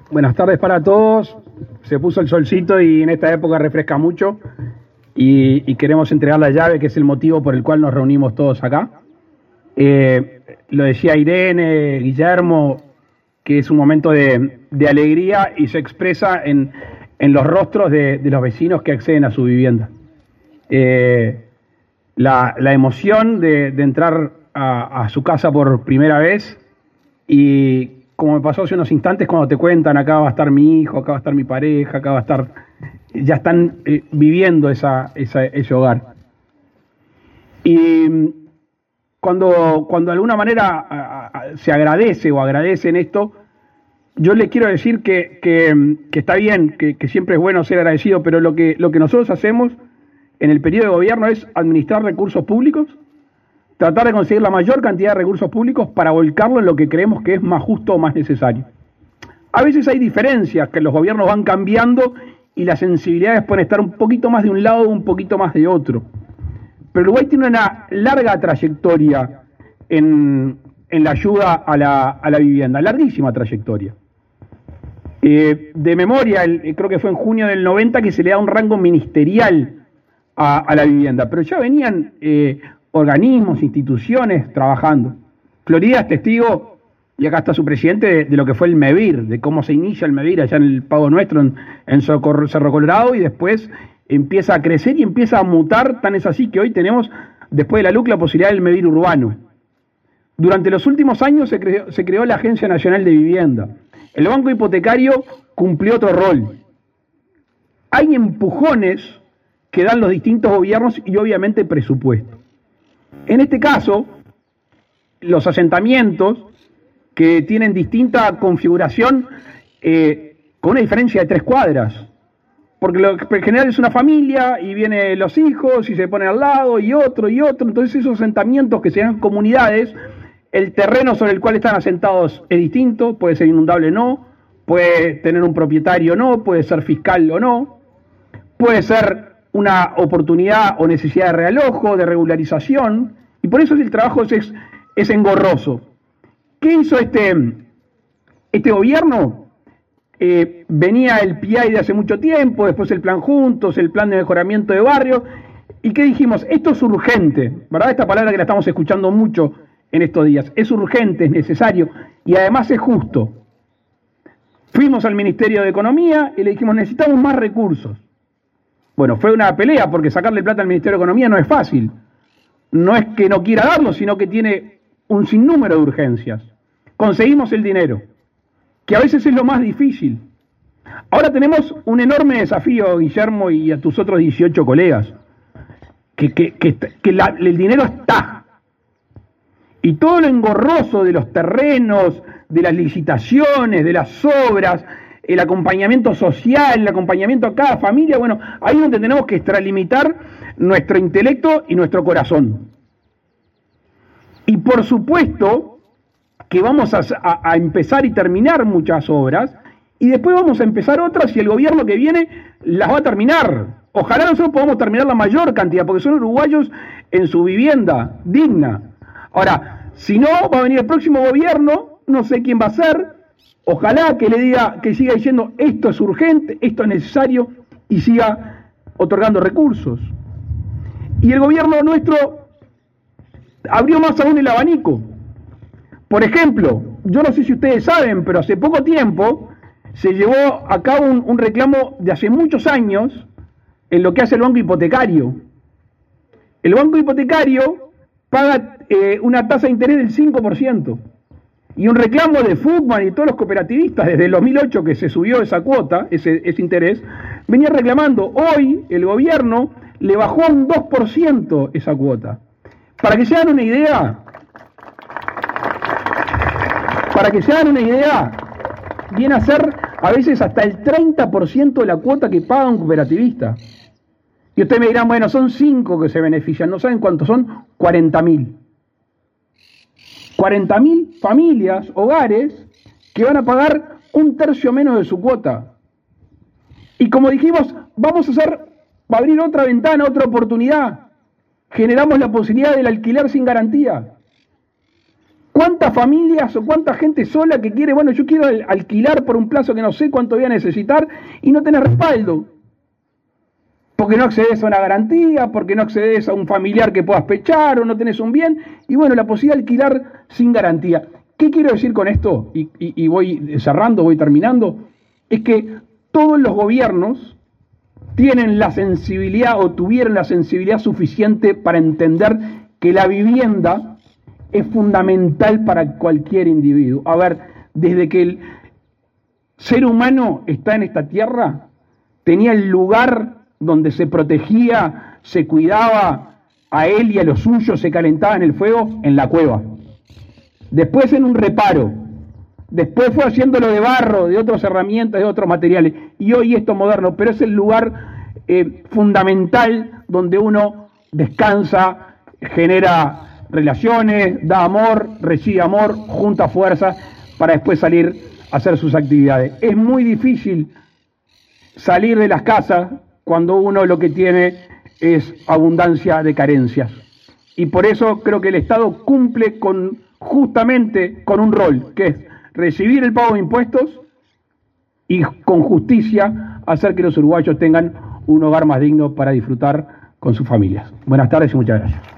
Buenas tardes para todos. Se puso el solcito y en esta época refresca mucho y queremos entregar la llave, que es el motivo por el cual nos reunimos todos acá. Lo decía Irene, Guillermo, que es un momento de alegría y se expresa en los rostros de los vecinos que acceden a su vivienda. La emoción de entrar a su casa por primera vez, y como me pasó hace unos instantes cuando te cuentan, acá va a estar mi hijo, acá va a estar mi pareja, acá va a estar, ya están viviendo ese hogar. Y cuando de alguna manera se agradece o agradecen esto, yo les quiero decir que está bien, que siempre es bueno ser agradecido, pero lo que nosotros hacemos en el periodo de gobierno es administrar recursos públicos, tratar de conseguir la mayor cantidad de recursos públicos para volcarlo en lo que creemos que es más justo o más necesario. A veces hay diferencias, que los gobiernos van cambiando y las sensibilidades pueden estar un poquito más de un lado o un poquito más de otro. Pero Uruguay tiene una larga trayectoria en la ayuda a la vivienda, larguísima trayectoria. De memoria, creo que fue en junio del 90 que se le da un rango ministerial a la vivienda, pero ya venían organismos, instituciones trabajando. Florida es testigo, y acá está su presidente, de lo que fue el MEVIR, de cómo se inicia el MEVIR allá en el Pago Nuestro, en Cerro Colorado, y después empieza a crecer y empieza a mutar. Tan es así que hoy tenemos, después de la LUC, la posibilidad del MEVIR urbano. Durante los últimos años se creó la Agencia Nacional de Vivienda. El Banco Hipotecario cumplió otro rol. Hay empujones que dan los distintos gobiernos y obviamente presupuesto. En este caso, los asentamientos que tienen distinta configuración, con una diferencia de 3 cuadras, porque en general es una familia y vienen los hijos y se ponen al lado y otro, entonces esos asentamientos que se llaman comunidades, el terreno sobre el cual están asentados es distinto, puede ser inundable o no, puede tener un propietario o no, puede ser fiscal o no, puede ser una oportunidad o necesidad de realojo, de regularización, y por eso el trabajo es engorroso. ¿Qué hizo este gobierno? Venía el PIAI de hace mucho tiempo, después el Plan Juntos, el Plan de Mejoramiento de Barrios, y ¿qué dijimos? Esto es urgente, ¿verdad? Esta palabra que la estamos escuchando mucho en estos días. Es urgente, es necesario, y además es justo. Fuimos al Ministerio de Economía y le dijimos, necesitamos más recursos. Bueno, fue una pelea, porque sacarle plata al Ministerio de Economía no es fácil. No es que no quiera darlo, sino que tiene un sinnúmero de urgencias. Conseguimos el dinero, que a veces es lo más difícil. Ahora tenemos un enorme desafío, Guillermo, y a tus otros 18 colegas, el dinero está. Y todo lo engorroso de los terrenos, de las licitaciones, de las obras, el acompañamiento social, el acompañamiento a cada familia, bueno, ahí es donde tenemos que extralimitar nuestro intelecto y nuestro corazón. Y por supuesto que vamos a empezar y terminar muchas obras, y después vamos a empezar otras, y el gobierno que viene las va a terminar. Ojalá nosotros podamos terminar la mayor cantidad, porque son uruguayos en su vivienda digna. Ahora, si no, va a venir el próximo gobierno, no sé quién va a ser. Ojalá que le diga, que siga diciendo esto es urgente, esto es necesario, y siga otorgando recursos. Y el gobierno nuestro abrió más aún el abanico. Por ejemplo, yo no sé si ustedes saben, pero hace poco tiempo se llevó a cabo un reclamo de hace muchos años en lo que hace el Banco Hipotecario. El Banco Hipotecario paga una tasa de interés del 5%. Y un reclamo de Fugman y todos los cooperativistas desde el 2008 que se subió esa cuota, ese interés, venía reclamando. Hoy el gobierno le bajó a un 2% esa cuota. Para que se hagan una idea, viene a ser a veces hasta el 30% de la cuota que paga un cooperativista. Y ustedes me dirán, bueno, son 5 que se benefician, no saben cuántos son, 40.000. 40.000 familias, hogares, que van a pagar un tercio menos de su cuota. Y como dijimos, vamos a abrir otra ventana, otra oportunidad. Generamos la posibilidad del alquiler sin garantía. ¿Cuántas familias o cuánta gente sola que quiere, bueno, yo quiero alquilar por un plazo que no sé cuánto voy a necesitar y no tenés respaldo? Porque no accedes a una garantía, porque no accedes a un familiar que puedas pechar o no tenés un bien, y bueno, la posibilidad de alquilar sin garantía. ¿Qué quiero decir con esto? Y voy cerrando, voy terminando. Es que todos los gobiernos tienen la sensibilidad o tuvieron la sensibilidad suficiente para entender que la vivienda es fundamental para cualquier individuo. A ver, desde que el ser humano está en esta tierra, tenía el lugar donde se protegía, se cuidaba a él y a los suyos, se calentaba en el fuego, en la cueva. Después en un reparo. Después fue haciéndolo de barro, de otras herramientas, de otros materiales. Y hoy esto moderno, pero es el lugar fundamental donde uno descansa, genera relaciones, da amor, recibe amor, junta fuerzas para después salir a hacer sus actividades. Es muy difícil salir de las casas cuando uno lo que tiene es abundancia de carencias. Y por eso creo que el Estado cumple justamente con un rol, que es recibir el pago de impuestos y con justicia hacer que los uruguayos tengan un hogar más digno para disfrutar con sus familias. Buenas tardes y muchas gracias.